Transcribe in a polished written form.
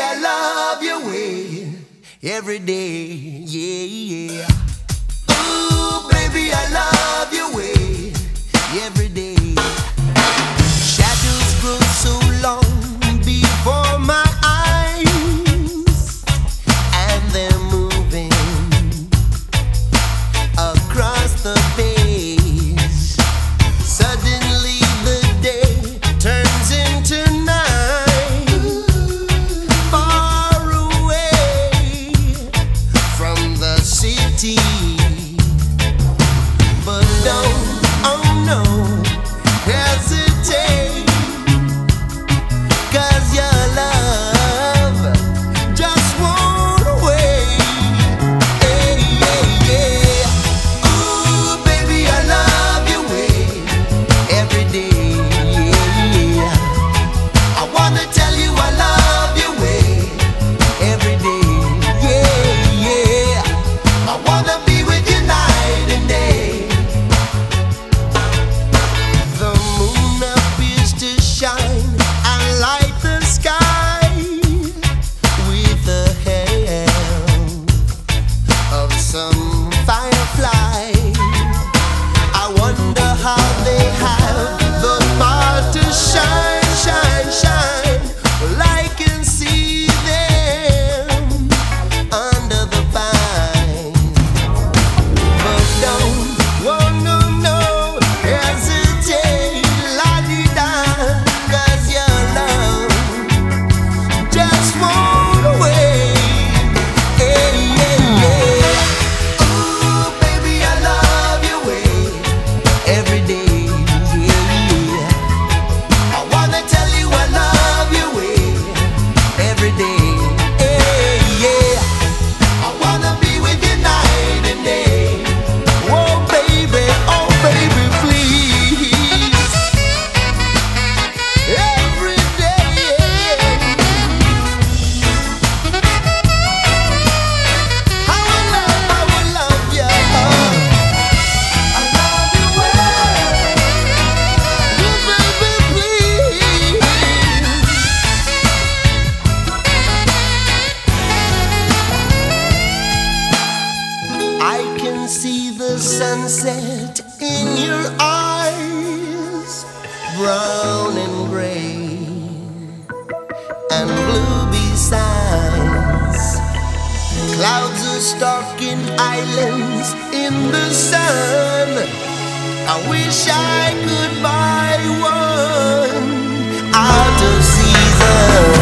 I love your way every day. Yeah, yeah. Ooh, baby, I love your way every day. Shadows grow so long before my eyes, and they're moving across the page. Suddenly the day turns into night, far away from the city. But don't, oh no, hesitate, 'cause your love just won't wait. Hey, yeah, yeah. Ooh, baby, I love your way every day. Yeah. I wanna tell you I love your way every day. Yeah, yeah. I wanna be with you night and day. The moon appears to shine and light the sky with the help of some firefly. I wonder how they have the power to shine, shine, shine. Well, I can see them under the pine. But don't, oh no, no, hesitate, la-di-da, 'cause your love just won't wait. Hey, yeah, yeah. Ooh, baby, I love your way every day. Yeah, yeah. I wanna tell you I love your way every day. Hey, yeah. I wanna be with you night and day. Oh baby, please. Every day. I will love you. I love you well. Oh baby, please. I can see the sunset in your eyes, brown and gray and blue besides. Clouds are stalking islands in the sun. I wish I could buy one out of season.